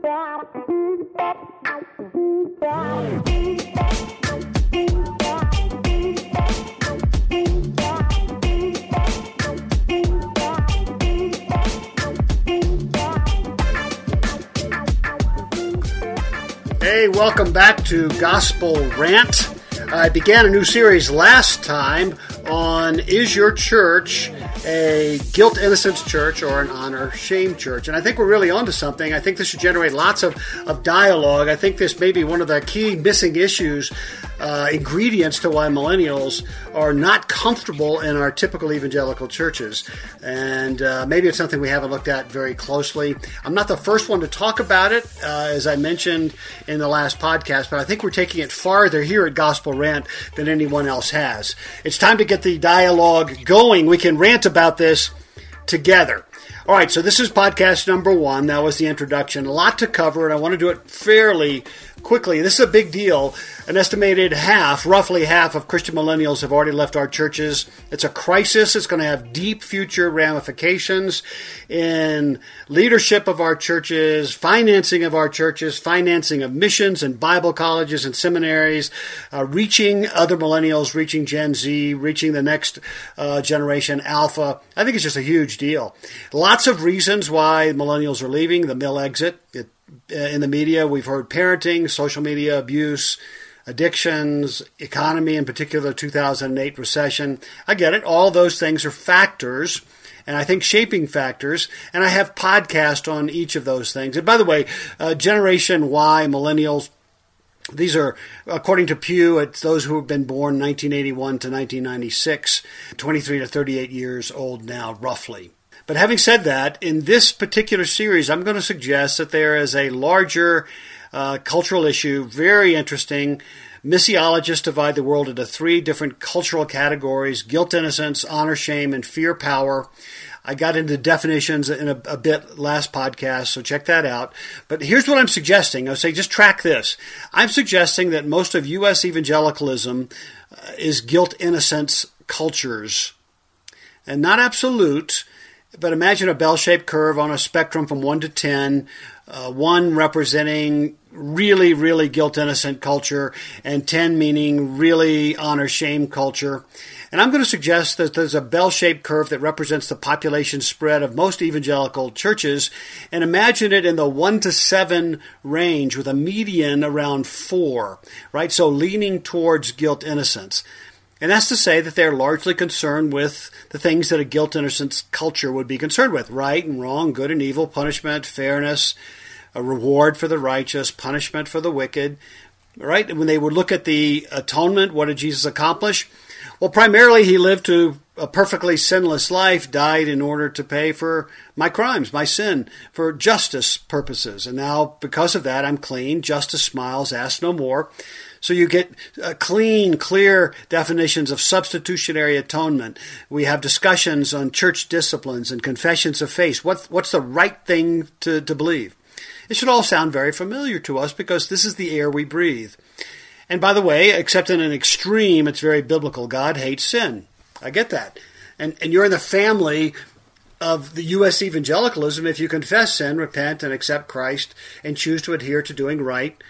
Hey, welcome back to Gospel Rant. I began a new series last time on Is Your Church a Guilt-Innocence Church or an Honor-Shame Church? And I think we're really onto something. I think this should generate lots of dialogue. I think this may be one of the key missing issues, ingredients to why millennials are not comfortable in our typical evangelical churches. And maybe it's something we haven't looked at very closely. I'm not the first one to talk about it, as I mentioned in the last podcast, but I think we're taking it farther here at Gospel Rant than anyone else has. It's time to get the dialogue going. We can rant about this together. All right, so this is podcast number 1. That was the introduction. A lot to cover, and I want to do it fairly quickly. This is a big deal. An estimated roughly half of Christian millennials have already left our churches. It's a crisis. It's going to have deep future ramifications in leadership of our churches, financing of our churches, financing of missions and Bible colleges and seminaries, reaching other millennials, reaching Gen Z, reaching the next generation, Alpha. I think it's just a huge deal. Lots of reasons why millennials are leaving. The mill exit. In the media, we've heard parenting, social media abuse, addictions, economy, in particular, 2008 recession. I get it. All those things are factors, and I think shaping factors, and I have podcasts on each of those things. And by the way, Generation Y, millennials, these are, according to Pew, it's those who have been born 1981 to 1996, 23 to 38 years old now, roughly. But having said that, in this particular series, I'm going to suggest that there is a larger cultural issue, very interesting. Missiologists divide the world into 3 different cultural categories: guilt, innocence, honor, shame, and fear, power. I got into definitions in a bit last podcast, so check that out. But here's what I'm suggesting. I'll say just track this. I'm suggesting that most of U.S. evangelicalism is guilt-innocence cultures, and not absolute. But imagine a bell-shaped curve on a spectrum from 1 to 10, 1 representing really, really guilt-innocent culture, and 10 meaning really honor-shame culture. And I'm going to suggest that there's a bell-shaped curve that represents the population spread of most evangelical churches, and imagine it in the 1 to 7 range with a median around 4, right? So leaning towards guilt-innocence. And that's to say that they're largely concerned with the things that a guilt-innocence culture would be concerned with: right and wrong, good and evil, punishment, fairness, a reward for the righteous, punishment for the wicked. Right? When they would look at the atonement, what did Jesus accomplish? Well, primarily he lived to a perfectly sinless life, died in order to pay for my crimes, my sin, for justice purposes. And now, because of that, I'm clean. Justice smiles, ask no more. So you get clean, clear definitions of substitutionary atonement. We have discussions on church disciplines and confessions of faith. What's the right thing to believe? It should all sound very familiar to us because this is the air we breathe. And by the way, except in an extreme, it's very biblical. God hates sin. I get that. And you're in the family of the U.S. evangelicalism if you confess sin, repent, and accept Christ, and choose to adhere to doing right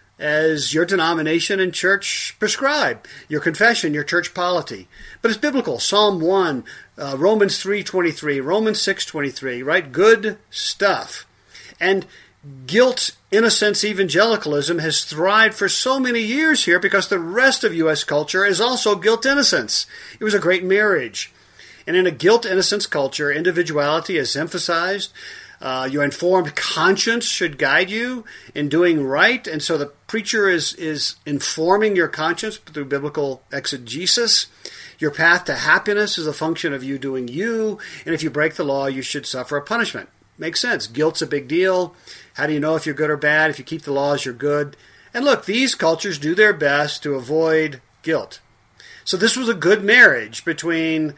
as your denomination and church prescribe, your confession, your church polity. But it's biblical. Psalm 1, Romans 3:23, Romans 6:23, right? Good stuff. And guilt, innocence, evangelicalism has thrived for so many years here because the rest of U.S. culture is also guilt innocence. It was a great marriage. And in a guilt innocence culture, individuality is emphasized. Your informed conscience should guide you in doing right. And so the preacher is informing your conscience through biblical exegesis. Your path to happiness is a function of you doing you. And if you break the law, you should suffer a punishment. Makes sense. Guilt's a big deal. How do you know if you're good or bad? If you keep the laws, you're good. And look, these cultures do their best to avoid guilt. So this was a good marriage between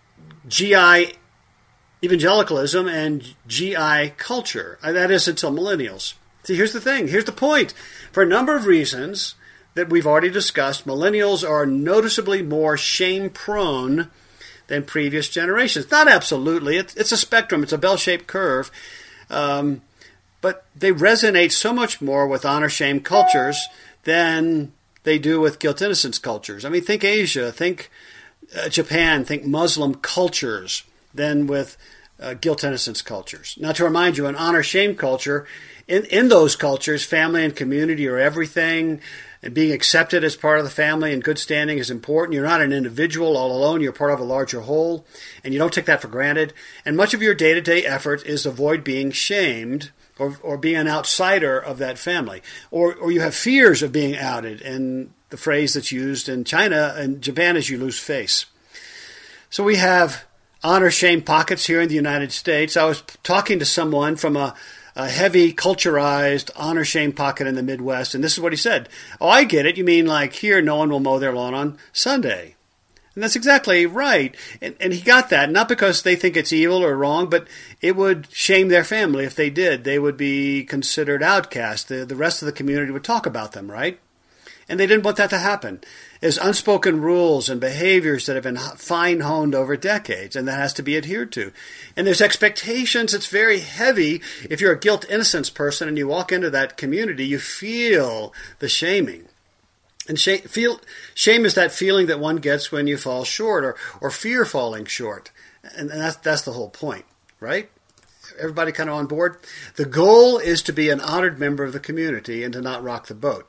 GI evangelicalism and GI culture. That is, until millennials. See, here's the thing. Here's the point. For a number of reasons that we've already discussed, millennials are noticeably more shame-prone than previous generations. Not absolutely. It's a spectrum. It's a bell-shaped curve. but they resonate so much more with honor-shame cultures than they do with guilt-innocence cultures. I mean, think Asia, think Japan, think Muslim cultures than with guilt-innocence cultures. Now, to remind you, an honor-shame culture, in those cultures, family and community are everything, and being accepted as part of the family and good standing is important. You're not an individual all alone. You're part of a larger whole, and you don't take that for granted. And much of your day-to-day effort is avoid being shamed or being an outsider of that family. Or you have fears of being outed, and the phrase that's used in China and Japan is you lose face. So we have honor-shame pockets here in the United States. I was talking to someone from a heavy culturized honor-shame pocket in the Midwest, and this is what he said. Oh, I get it. You mean like here no one will mow their lawn on Sunday. And that's exactly right. And he got that, not because they think it's evil or wrong, but it would shame their family if they did. They would be considered outcasts. The rest of the community would talk about them, right? And they didn't want that to happen. There's unspoken rules and behaviors that have been fine-honed over decades, and that has to be adhered to. And there's expectations. It's very heavy. If you're a guilt-innocence person and you walk into that community, you feel the shaming. And shame is that feeling that one gets when you fall short or fear falling short. And that's the whole point, right? Everybody kind of on board? The goal is to be an honored member of the community and to not rock the boat.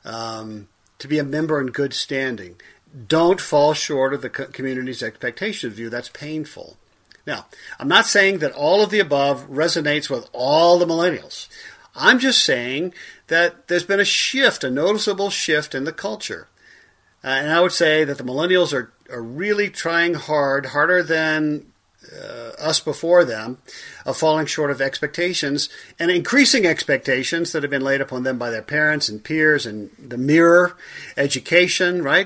To be a member in good standing. Don't fall short of the community's expectation of you. That's painful. Now, I'm not saying that all of the above resonates with all the millennials. I'm just saying that there's been a shift, a noticeable shift in the culture. And I would say that the millennials are really trying harder than us before them, of falling short of expectations and increasing expectations that have been laid upon them by their parents and peers and the mirror education, right?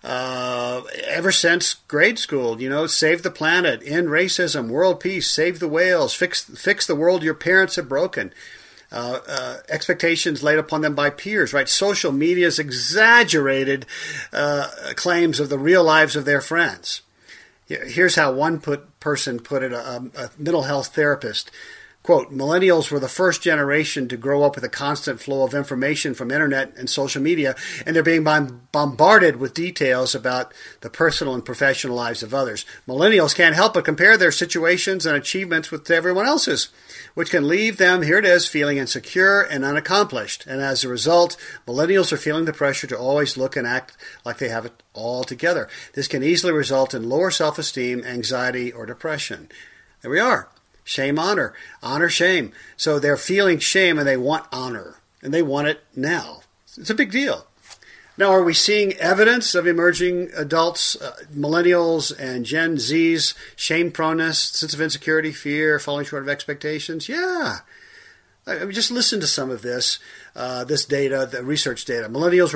Ever since grade school, save the planet, end racism, world peace, save the whales, fix the world your parents have broken. Expectations laid upon them by peers, right? Social media's exaggerated claims of the real lives of their friends. Here's how one person put it, a mental health therapist. Quote, millennials were the first generation to grow up with a constant flow of information from internet and social media, and they're being bombarded with details about the personal and professional lives of others. Millennials can't help but compare their situations and achievements with everyone else's, which can leave them, here it is, feeling insecure and unaccomplished. And as a result, millennials are feeling the pressure to always look and act like they have it all together. This can easily result in lower self-esteem, anxiety, or depression. There we are. Shame, honor. Honor, shame. So they're feeling shame and they want honor. And they want it now. It's a big deal. Now, are we seeing evidence of emerging adults, millennials and Gen Z's shame-proneness, sense of insecurity, fear, falling short of expectations? Yeah. I mean, just listen to some of this data, the research data. Millennials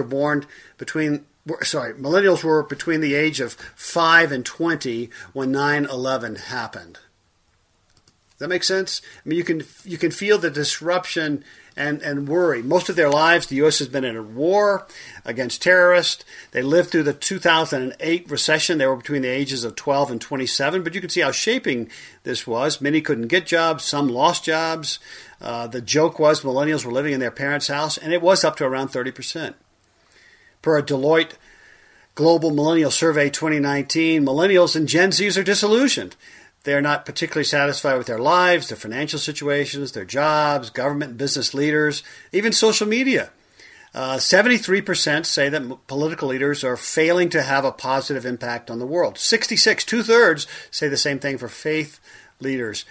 were between the age of 5 and 20 when 9/11 happened. Does that make sense? I mean, you can feel the disruption and worry. Most of their lives, the U.S. has been in a war against terrorists. They lived through the 2008 recession. They were between the ages of 12 and 27, but you can see how shaping this was. Many couldn't get jobs. Some lost jobs. The joke was millennials were living in their parents' house, and it was up to around 30%. Per a Deloitte Global Millennial Survey 2019, millennials and Gen Zs are disillusioned. They are not particularly satisfied with their lives, their financial situations, their jobs, government and business leaders, even social media. 73% say that political leaders are failing to have a positive impact on the world. 66, two-thirds, say the same thing for faith leaders.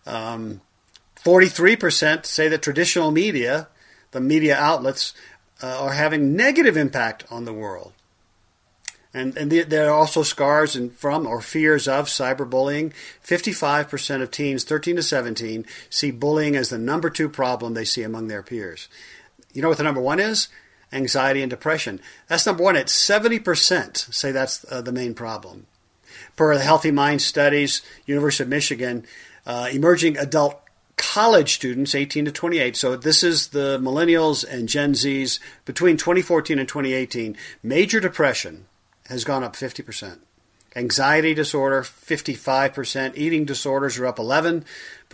43% say that traditional media, the media outlets, are having negative impact on the world. And there are also scars from or fears of cyberbullying. 55% of teens 13 to 17 see bullying as the number 2 problem they see among their peers. You know what the number 1 is? Anxiety and depression. That's number 1. It's 70% say that's the main problem. Per the Healthy Mind Studies, University of Michigan, emerging adult college students, 18 to 28, so this is the millennials and Gen Zs, between 2014 and 2018, major depression has gone up 50%. Anxiety disorder, 55%. Eating disorders are up 11%.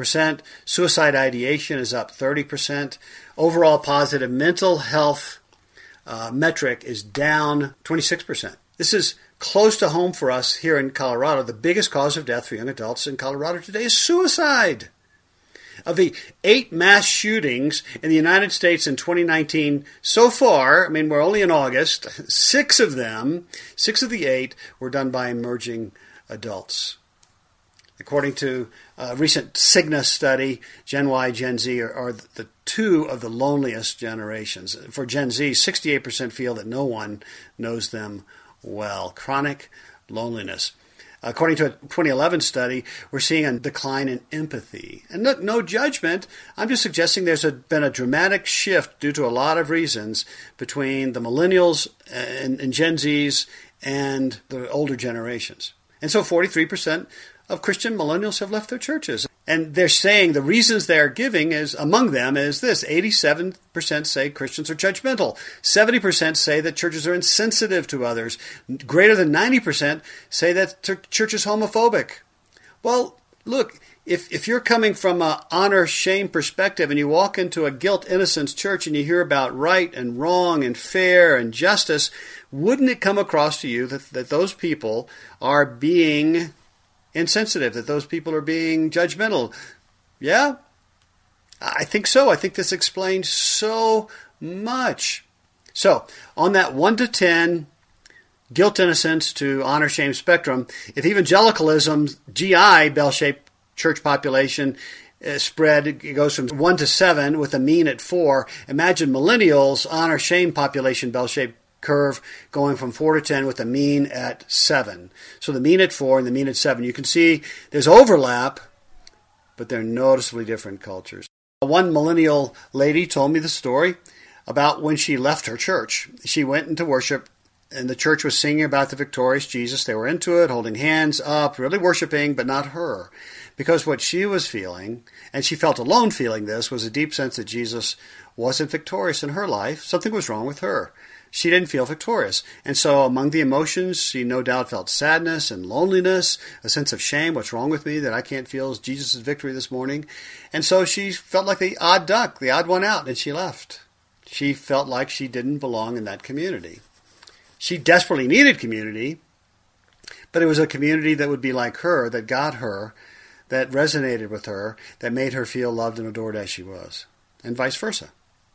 Suicide ideation is up 30%. Overall positive mental health metric is down 26%. This is close to home for us here in Colorado. The biggest cause of death for young adults in Colorado today is suicide. Of the 8 mass shootings in the United States in 2019 so far, I mean, we're only in August, 6 of the 8 were done by emerging adults. According to a recent Cigna study, Gen Y, Gen Z are the 2 of the loneliest generations. For Gen Z, 68% feel that no one knows them well. Chronic loneliness. According to a 2011 study, we're seeing a decline in empathy. And look, no judgment. I'm just suggesting there's been a dramatic shift due to a lot of reasons between the millennials and Gen Zs and the older generations. And so 43% of Christian millennials have left their churches. And they're saying the reasons they're giving is, among them, is this. 87% say Christians are judgmental. 70% say that churches are insensitive to others. Greater than 90% say that church is homophobic. Well, look, if you're coming from an honor-shame perspective and you walk into a guilt-innocence church and you hear about right and wrong and fair and justice, wouldn't it come across to you that those people are being insensitive, that those people are being judgmental? Yeah, I think so. I think this explains so much. So, on that 1 to 10 guilt innocence to honor shame spectrum, if evangelicalism's GI bell-shaped church population spread, it goes from 1 to 7 with a mean at 4. Imagine millennials' honor shame population bell-shaped curve going from 4 to 10 with a mean at 7. So the mean at 4 and the mean at 7. You can see there's overlap, but they're noticeably different cultures. One millennial lady told me the story about when she left her church. She went into worship, and the church was singing about the victorious Jesus. They were into it, holding hands up, really worshiping, but not her. Because what she was feeling, and she felt alone feeling this, was a deep sense that Jesus wasn't victorious in her life. Something was wrong with her. She didn't feel victorious. And so among the emotions, she no doubt felt sadness and loneliness, a sense of shame. What's wrong with me that I can't feel Jesus' victory this morning? And so she felt like the odd duck, the odd one out, and she left. She felt like she didn't belong in that community. She desperately needed community, but it was a community that would be like her, that got her, that resonated with her, that made her feel loved and adored as she was, and vice versa.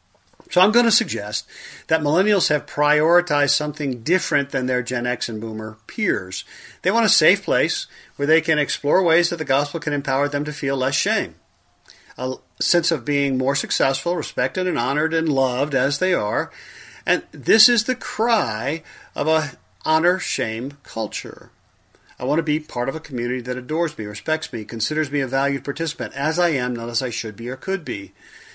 So I'm going to suggest that millennials have prioritized something different than their Gen X and Boomer peers. They want a safe place where they can explore ways that the gospel can empower them to feel less shame, a sense of being more successful, respected and honored and loved as they are. And this is the cry of a honor-shame culture. I want to be part of a community that adores me, respects me, considers me a valued participant, as I am, not as I should be or could be.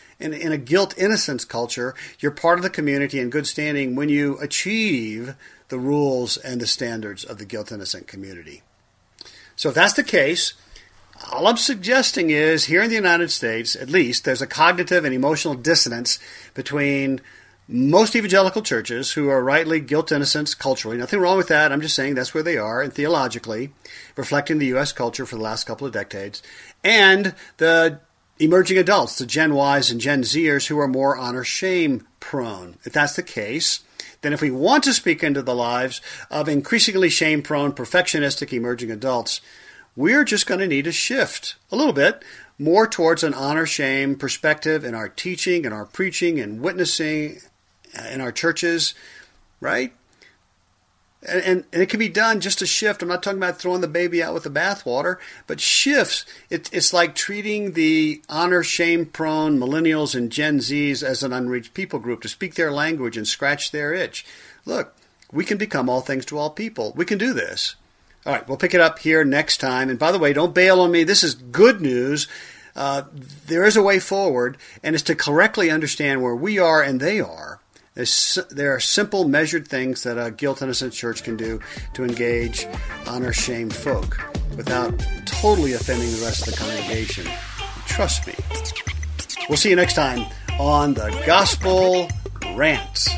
In a guilt-innocence culture, you're part of the community in good standing when you achieve the rules and the standards of the guilt-innocent community. So if that's the case, all I'm suggesting is, here in the United States, at least, there's a cognitive and emotional dissonance between most evangelical churches who are rightly guilt-innocent culturally. Nothing wrong with that. I'm just saying that's where they are, and theologically, reflecting the U.S. culture for the last couple of decades, and the emerging adults, the Gen Ys and Gen Zers, who are more honor-shame prone. If that's the case, then if we want to speak into the lives of increasingly shame-prone, perfectionistic emerging adults, we're just going to need to shift a little bit more towards an honor-shame perspective in our teaching, in our preaching, and witnessing in our churches, right? And it can be done just a shift. I'm not talking about throwing the baby out with the bathwater, but shifts. It's like treating the honor, shame-prone millennials and Gen Zs as an unreached people group, to speak their language and scratch their itch. Look, we can become all things to all people. We can do this. All right, we'll pick it up here next time. And by the way, don't bail on me. This is good news. There is a way forward, and it's to correctly understand where we are and they are. There are simple, measured things that a guilt-innocent church can do to engage honor-shame folk without totally offending the rest of the congregation. Trust me. We'll see you next time on the Gospel Rant.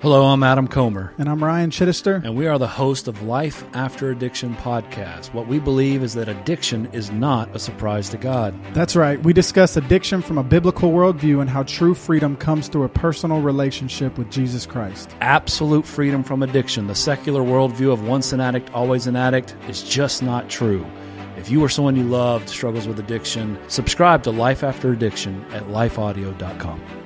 Hello, I'm Adam Comer. And I'm Ryan Chittister. And we are the host of Life After Addiction podcast. What we believe is that addiction is not a surprise to God. That's right. We discuss addiction from a biblical worldview and how true freedom comes through a personal relationship with Jesus Christ. Absolute freedom from addiction, the secular worldview of once an addict, always an addict, is just not true. If you or someone you loved struggles with addiction, subscribe to Life After Addiction at lifeaudio.com.